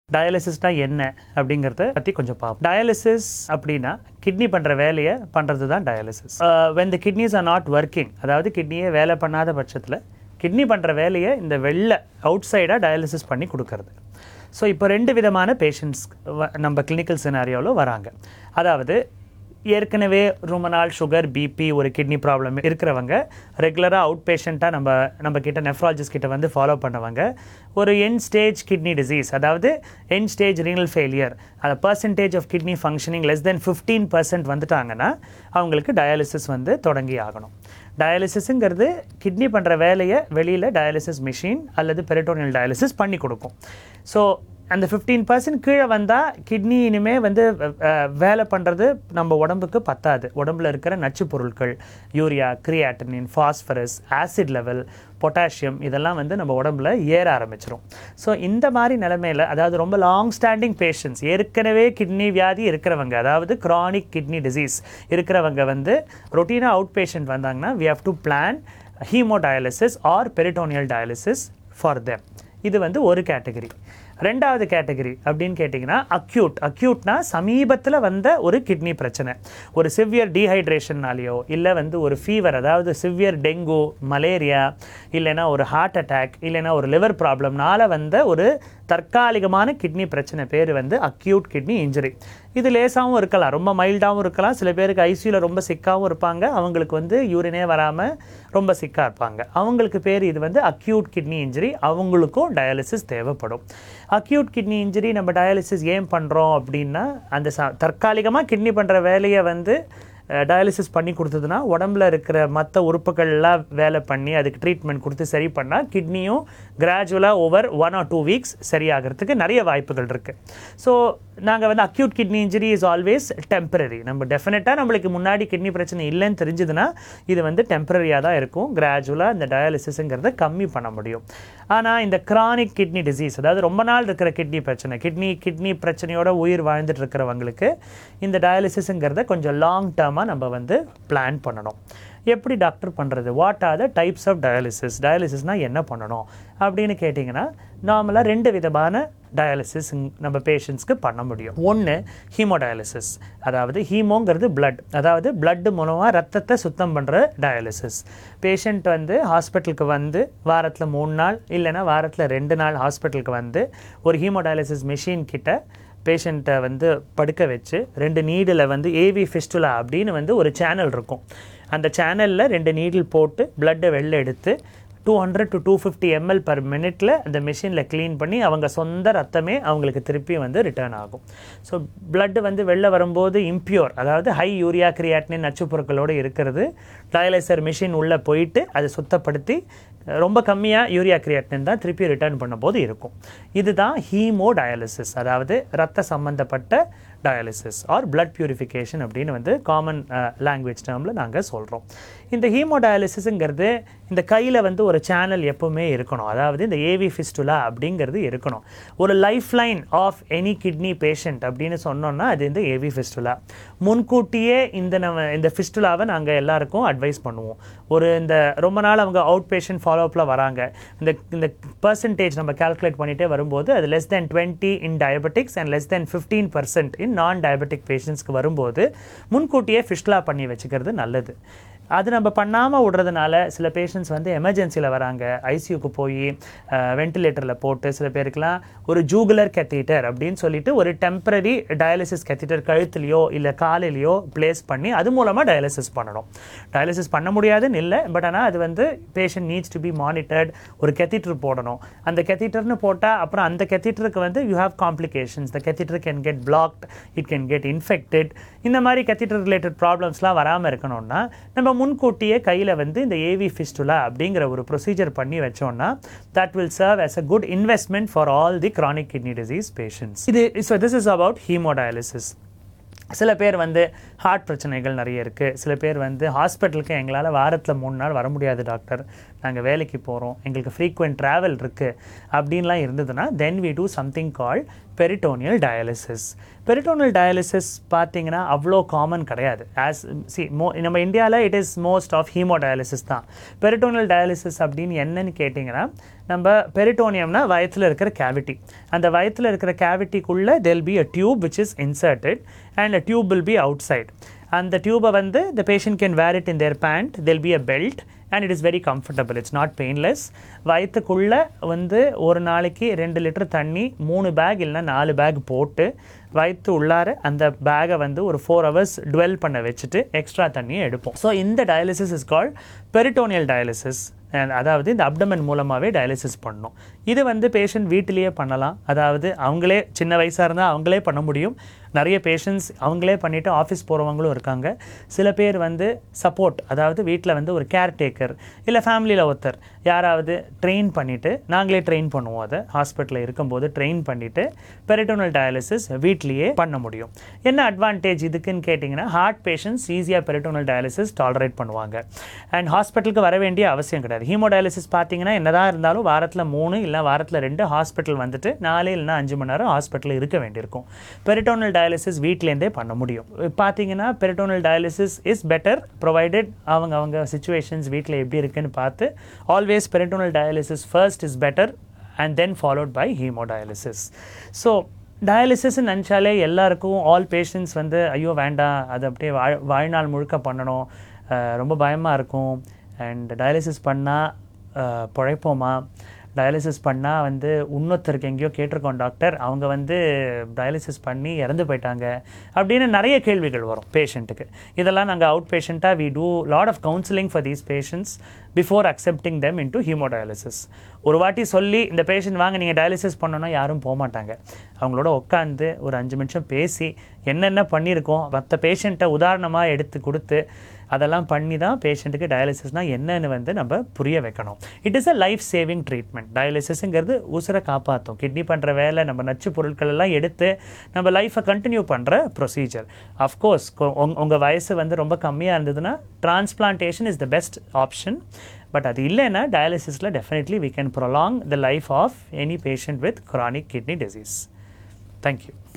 டயாலிசிஸ்னா என்ன அப்படிங்கறத பத்தி கொஞ்சம் பார்ப்போம். டயாலிசிஸ் அப்படின்னா கிட்னி பண்ற வேலையை பண்றது தான் dialysis. when the kidneys are not working, அதாவது கிட்னியே வேலை பண்ணாத பட்சத்தில் கிட்னி பண்ற வேலையை இந்த அவுட் சைடாக டயாலிசிஸ் பண்ணி கொடுக்கறது. ஸோ இப்போ ரெண்டு விதமான பேஷண்ட்ஸ் நம்ம கிளினிக்கல் சினாரியோவில் வராங்க. அதாவது ஏற்கனவே ரொம்ப நாள் சுகர், பிபி, ஒரு கிட்னி ப்ராப்ளம் இருக்கிறவங்க ரெகுலராக அவுட் பேஷண்ட்டாக நம்ம கிட்ட நெஃப்ராலஜிஸ்ட் கிட்ட வந்து ஃபாலோ பண்ணவங்க, ஒரு எண்ட் ஸ்டேஜ் கிட்னி டிசீஸ், அதாவது எண்ட் ஸ்டேஜ் ரீனல் ஃபெயிலியர், அந்த percentage of kidney functioning less than 15% வந்துட்டாங்கன்னா அவங்களுக்கு டயாலிசிஸ் வந்து தொடங்கி ஆகணும். டயாலிசிஸுங்கிறது கிட்னி பண்ணுற வேலையை வெளியில் டயாலிசிஸ் மிஷின் அல்லது பெரிட்டோனியல் டயாலிசிஸ் பண்ணி கொடுக்கும். ஸோ அந்த 15% கீழே வந்தால் கிட்னி இனிமேல் வந்து வேலை பண்ணுறது நம்ம உடம்புக்கு பத்தாது. உடம்புல இருக்கிற நச்சு பொருட்கள், urea, creatinine, phosphorus, acid level, potassium, இதெல்லாம் வந்து நம்ம உடம்புல ஏற ஆரம்பிச்சிடும். ஸோ இந்த மாதிரி நிலைமையில், அதாவது ரொம்ப லாங் ஸ்டாண்டிங் பேஷண்ட்ஸ், ஏற்கனவே கிட்னி வியாதி இருக்கிறவங்க, அதாவது க்ரானிக் கிட்னி டிசீஸ் இருக்கிறவங்க வந்து ரொட்டீனாக அவுட் பேஷண்ட் வந்தாங்கன்னா we have to plan haemodialysis or peritoneal dialysis for them. இது வந்து ஒரு கேட்டகரி. ரெண்டாவது கேட்டகரி அப்படின்னு கேட்டிங்கன்னா அக்யூட்னா சமீபத்தில் வந்த ஒரு கிட்னி பிரச்சனை, ஒரு சிவியர் டீஹைட்ரேஷன்னாலேயோ இல்லை வந்து ஒரு ஃபீவர், அதாவது சிவியர் டெங்கு, மலேரியா, இல்லைனா ஒரு ஹார்ட் அட்டாக், இல்லைனா ஒரு லிவர் ப்ராப்ளம்னால வந்த ஒரு தற்காலிகமான கிட்னி பிரச்சனை பேர் வந்து அக்யூட் கிட்னி இன்ஜுரி. இது லேசாகவும் இருக்கலாம், ரொம்ப மைல்டாகவும் இருக்கலாம். சில பேருக்கு ஐசியூவில் ரொம்ப சிக்காகவும் இருப்பாங்க, அவங்களுக்கு வந்து யூரினே வராமல் ரொம்ப சிக்காக இருப்பாங்க. அவங்களுக்கு பேர் இது வந்து அக்யூட் கிட்னி இன்ஜுரி. அவங்களுக்கும் டயாலிசிஸ் தேவைப்படும். அக்யூட் கிட்னி இன்ஜுரி நம்ம டயாலிசிஸ் ஏன் பண்ணுறோம் அப்படின்னா, அந்த தற்காலிகமாக கிட்னி பண்ணுற வேலையை வந்து டயாலிசிஸ் பண்ணி கொடுத்ததுன்னா உடம்புல இருக்கிற மற்ற உறுப்புகள்லாம் வேலை பண்ணி அதுக்கு ட்ரீட்மெண்ட் கொடுத்து சரி பண்ணால் கிட்னியும் கிராஜுவலாக ஓவர் 1 or 2 weeks சரியாகிறதுக்கு நிறைய வாய்ப்புகள் இருக்குது. ஸோ நாங்கள் வந்து acute kidney injury is always temporary. நம்ம டெஃபினட்டாக நம்மளுக்கு முன்னாடி கிட்னி பிரச்சனை இல்லைன்னு தெரிஞ்சதுன்னா இது வந்து டெம்பரரியாக தான் இருக்கும். கிராஜுவலாக இந்த டயாலிசிஸுங்கிறத கம்மி பண்ண முடியும். ஆனால் இந்த கிரானிக் கிட்னி டிசீஸ், அதாவது ரொம்ப நாள் இருக்கிற கிட்னி பிரச்சனை, கிட்னி பிரச்சனையோட உயிர் வாழ்ந்துட்டு இருக்கிறவங்களுக்கு இந்த டயாலிசிஸுங்கிறத கொஞ்சம் லாங் டேர்மாக நம்ம வந்து பிளான் பண்ணணும். எப்படி டாக்டர் பண்ணுறது? What are the types of டயாலிசிஸ்னால் என்ன பண்ணணும் அப்படின்னு கேட்டிங்கன்னா, நார்மலாக 2 விதமான டயாலிசிஸ் நம்ம பேஷண்ட்ஸ்க்கு பண்ண முடியும். ஒன்று ஹீமோடயாலிசிஸ், அதாவது ஹீமோங்கிறது பிளட், அதாவது பிளட் மூலமாக ரத்தத்தை சுத்தம் பண்ணுற டயாலிசிஸ். பேஷண்ட் வந்து ஹாஸ்பிட்டலுக்கு வந்து வாரத்தில் 3 நாள் இல்லைனா வாரத்தில் 2 நாள் ஹாஸ்பிட்டலுக்கு வந்து ஒரு ஹீமோடயாலிசிஸ் மிஷின் கிட்ட பேஷண்ட்டை வந்து படுக்க வச்சு 2 நீடில் வந்து ஏவி ஃபிஸ்டுலா அப்படின்னு வந்து ஒரு சேனல் இருக்கும். அந்த சேனலில் 2 நீடில் போட்டு பிளட்டை வெளில எடுத்து 200 to 250 ml per minute அந்த மிஷினில் க்ளீன் பண்ணி அவங்க சொந்த ரத்தமே அவங்களுக்கு திருப்பி வந்து ரிட்டர்ன் ஆகும். ஸோ பிளட்டு வந்து வெளில வரும்போது இம்பியூர், அதாவது ஹை யூரியா, கிரியாட்டினின் நச்சு பொருட்களோடு இருக்கிறது. டயாலிசர் மிஷின் உள்ளே போயிட்டு அதை சுத்தப்படுத்தி ரொம்ப கம்மியாக யூரியா, கிரியாட்டினின் தான் திருப்பி ரிட்டர்ன் பண்ணும்போது இருக்கும். இதுதான் ஹீமோ டயாலிசிஸ், அதாவது ரத்த சம்பந்தப்பட்ட டயாலிசிஸ் ஆர் பிளட் பியூரிஃபிகேஷன் அப்படின்னு வந்து காமன் லாங்குவேஜ் டேர்மில் நாங்கள் சொல்கிறோம். இந்த ஹீமோ டயாலிசிஸுங்கிறது இந்த கையில் வந்து ஒரு சேனல் எப்போவுமே இருக்கணும், அதாவது இந்த ஏவி ஃபிஸ்டுலா அப்படிங்கிறது இருக்கணும். ஒரு lifeline of any kidney patient அப்படின்னு சொன்னோன்னா அது இந்த ஏவி ஃபிஸ்டுலா. முன்கூட்டியே இந்த ஃபிஸ்டுலாவை நாங்கள் எல்லாருக்கும் அட்வைஸ் பண்ணுவோம். இந்த ரொம்ப நாள் அவங்க அவுட் பேஷண்ட் ஃபாலோஅப்பில் வராங்க, இந்த பர்சன்டேஜ் நம்ம கால்குலேட் பண்ணிகிட்டே வரும்போது அது less than 20 in diabetics and less than 15% in non diabetic பேஷண்ட்ஸ்க்கு வரும்போது முன்கூட்டியே ஃபிஸ்டுலா பண்ணி வச்சுக்கிறது நல்லது. அது நம்ம பண்ணாமல் விடுறதுனால சில பேஷண்ட்ஸ் வந்து எமர்ஜென்சியில் வராங்க, ஐசியூக்கு போய் வென்டிலேட்டரில் போட்டு, சில பேருக்குலாம் ஒரு ஜூகுலர் கெத்தீட்டர் அப்படின்னு சொல்லிட்டு ஒரு டெம்பரரி டயாலிசிஸ் கெத்தீட்டர் கழுத்துலையோ இல்லை காலிலையோ பிளேஸ் பண்ணி அது மூலமாக டயாலிசிஸ் பண்ணணும். டயாலிசிஸ் பண்ண முடியாதுன்னு இல்லை, பட் ஆனால் அது வந்து patient needs to be monitored. ஒரு கெத்தீட்டர் போடணும். அந்த கெத்தீட்டர்னு போட்டால் அப்புறம் அந்த கெத்தீட்டருக்கு வந்து you have complications. The catheter can get blocked, it can get infected. இந்த மாதிரி கெத்தீட்டர் ரிலேட்டட் ப்ராப்ளம்ஸ்லாம் வராமல் இருக்கணும்னா நம்ம முன்கூட்டியே கையில் வந்து இந்த ஏவி ஃபிஸ்டுலா அப்படிங்கிற ஒரு ப்ரொசீஜர் பண்ணி வச்சோம்னா that will serve as a good investment for all the chronic kidney disease patients. This is about hemodialysis. சில பேர் வந்து ஹார்ட் பிரச்சனைகள் நிறைய இருக்குது. சில பேர் வந்து ஹாஸ்பிட்டலுக்கு எங்களால் வாரத்தில் 3 நாள் வர முடியாது டாக்டர், நாங்கள் வேலைக்கு போகிறோம், எங்களுக்கு ஃப்ரீக்வெண்ட் ட்ராவல் இருக்குது அப்படின்லாம் இருந்ததுன்னா then we do something called peritoneal dialysis. Peritoneal dialysis பார்த்தீங்கன்னா அவ்வளோ காமன் கிடையாது. நம்ம இந்தியாவில் it is most of haemodialysis தான். பெரிட்டோனியல் டயாலிசிஸ் அப்படின்னு என்னன்னு கேட்டிங்கன்னா, நம்ம பெரிட்டோனியம்னா வயத்தில் இருக்கிற கேவிட்டி. அந்த வயத்தில் இருக்கிற கேவிட்டிக்குள்ளே there'll be a tube which is inserted and a tube will be outside. அந்த டியூபை வந்து the patient can wear it in their pant. There'll be a belt and it is very comfortable. It's not painless. வயிற்றுக்குள்ளே வந்து ஒரு நாளைக்கு 2 litre தண்ணி 3 back இல்லைனா 4 back போட்டு வயிற்று உள்ளார அந்த பேகை வந்து ஒரு 4 hours டுவெல் பண்ண வச்சுட்டு எக்ஸ்ட்ரா தண்ணியை எடுப்போம். ஸோ இந்த dialysis is called peritoneal dialysis. அதாவது இந்த அப்டமன் மூலமாகவே டயாலிசிஸ் பண்ணணும். இது வந்து பேஷண்ட் வீட்டிலேயே பண்ணலாம். அதாவது அவங்களே சின்ன வயசாக இருந்தால் அவங்களே பண்ண முடியும். நிறைய பேஷண்ட்ஸ் அவங்களே பண்ணிவிட்டு ஆஃபீஸ் போகிறவங்களும் இருக்காங்க. சில பேர் வந்து சப்போர்ட், அதாவது வீட்டில் வந்து ஒரு கேர்டேக்கர் இல்லை ஃபேமிலியில் ஒருத்தர் யாராவது ட்ரெயின் பண்ணிவிட்டு, நாங்களே ட்ரெயின் பண்ணுவோம். அதை ஹாஸ்பிட்டலில் இருக்கும்போது ட்ரெயின் பண்ணிவிட்டு பெரிட்டோனல் டயாலிசிஸ் வீட்லேயே பண்ண முடியும். என்ன அட்வான்டேஜ் இதுக்குன்னு கேட்டிங்கன்னா, ஹார்ட் பேஷண்ட்ஸ் ஈஸியாக பெரிட்டோனல் டயாலிசிஸ் டாலரேட் பண்ணுவாங்க அண்ட் ஹாஸ்பிட்டலுக்கு வர வேண்டிய அவசியம் கிடையாது. ஹீமோடயாலிசிஸ் பார்த்தீங்கன்னா என்னதான் இருந்தாலும் வாரத்தில் 3 இல்லை வாரத்தில் 2 ஹாஸ்பிட்டல் வந்துட்டு 4 இல்லைனா 5 மணி நேரம் ஹாஸ்பிட்டலில் இருக்க வேண்டியிருக்கும். பெரிட்டோனல் டயாலிசிஸ் வீட்டிலேருந்தே பண்ண முடியும். பார்த்தீங்கன்னா peritoneal dialysis is better provided அவங்க சிச்சுவேஷன்ஸ் வீட்டில் எப்படி இருக்குன்னு பார்த்து. Always peritoneal dialysis first is better and then followed by haemodialysis. So dialysis நினச்சாலே எல்லாருக்கும் ஆல் பேஷண்ட்ஸ் வந்து ஐயோ வேண்டாம், அது அப்படியே வாழ்நாள் முழுக்க பண்ணணும், ரொம்ப பயமாக இருக்கும். அண்ட் டயாலிசிஸ் பண்ணால் பிழைப்போமா, டயாலிசிஸ் பண்ணால் வந்து இன்னொருத்தருக்கு எங்கேயோ கேட்டிருக்கோம் டாக்டர், அவங்க வந்து டயாலிசிஸ் பண்ணி இறந்து போயிட்டாங்க அப்படின்னு நிறைய கேள்விகள் வரும் பேஷண்ட்டுக்கு. இதெல்லாம் நாங்கள் அவுட் பேஷண்ட்டாக we do lot of counselling for these patients before accepting them into haemodialysis. ஒரு வாட்டி சொல்லி இந்த பேஷண்ட் வாங்க நீங்கள் டயாலிசிஸ் பண்ணணும்னா யாரும் போக மாட்டாங்க. அவங்களோட உட்காந்து ஒரு 5 நிமிஷம் பேசி என்னென்ன பண்ணியிருக்கோம் மற்ற பேஷண்ட்டை உதாரணமாக எடுத்து கொடுத்து அதெல்லாம் பண்ணி தான் பேஷண்ட்டுக்கு டயாலிசிஸ்னால் என்னன்னு வந்து நம்ம புரிய வைக்கணும். It is a life saving treatment. டயாலிசிஸுங்கிறது உசுரை காப்பாற்றும். கிட்னி பண்ணுற வேலை, நம்ம நச்சு பொருட்கள் எல்லாம் எடுத்து நம்ம லைஃப்பை கண்டினியூ பண்ணுற ப்ரொசீஜர். அஃப்கோர்ஸ் உங்கள் வயசு வந்து ரொம்ப கம்மியாக இருந்ததுன்னா transplantation is the best option. But அது இல்லைன்னா டயாலிசிஸில் definitely we can prolong the life of any patient with chronic kidney disease. Thank you.